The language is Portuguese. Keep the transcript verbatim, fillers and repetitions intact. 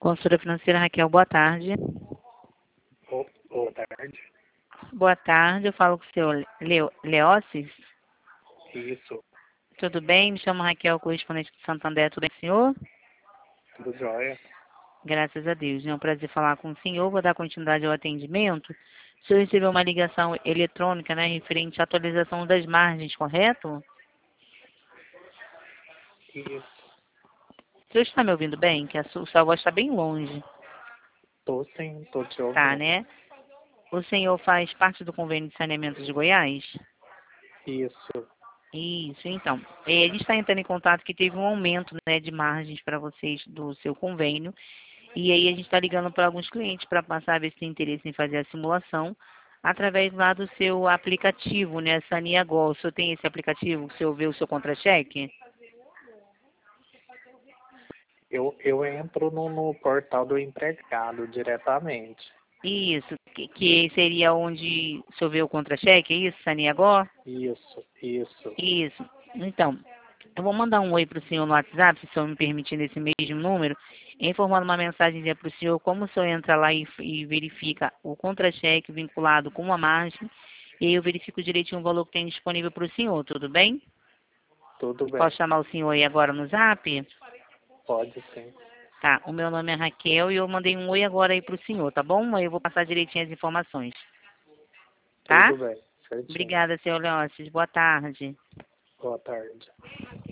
Consultora financeira Raquel, boa tarde. Oh, boa tarde. Boa tarde, eu falo com o senhor Leo, Leócis. Isso, Tudo bem? Me chamo Raquel, correspondente do Santander. Tudo bem, senhor? tudo jóia. Graças a Deus. É um prazer falar com o senhor. Vou dar continuidade ao atendimento. O senhor recebeu uma ligação eletrônica, né, referente à atualização das margens, correto? Isso, O senhor está me ouvindo bem? Que a sua, sua voz está bem longe. tô sim, tô te Tá, ouvindo. né? O senhor faz parte do convênio de saneamento de Goiás? Isso, Isso, então. Eh, a gente está entrando em contato que teve um aumento, né, de margens para vocês do seu convênio. E aí a gente está ligando para alguns clientes para passar a ver se tem interesse em fazer a simulação através lá do seu aplicativo, né, Saniagol. O senhor tem esse aplicativo que o senhor vê o seu contra-cheque? eu, eu entro no, no portal do empregado diretamente. Isso, que, que seria onde o senhor vê o contra-cheque, é isso, Saniagol? Isso, isso, Isso. Então, eu vou mandar um oi para o senhor no WhatsApp, se o senhor me permitir, nesse mesmo número, informando uma mensagem para o senhor, como o senhor entra lá e, e verifica o contra-cheque vinculado com a margem, e aí eu verifico direitinho o valor que tem disponível para o senhor, tudo bem? tudo Posso bem. chamar o senhor aí agora no Zap? Pode sim. Tá, o meu nome é Raquel e eu mandei um oi agora aí para o senhor, tá bom? Aí eu vou passar direitinho as informações, tá? Tudo bem, certinho. Obrigada, senhor Leôncio. Boa tarde. Boa tarde.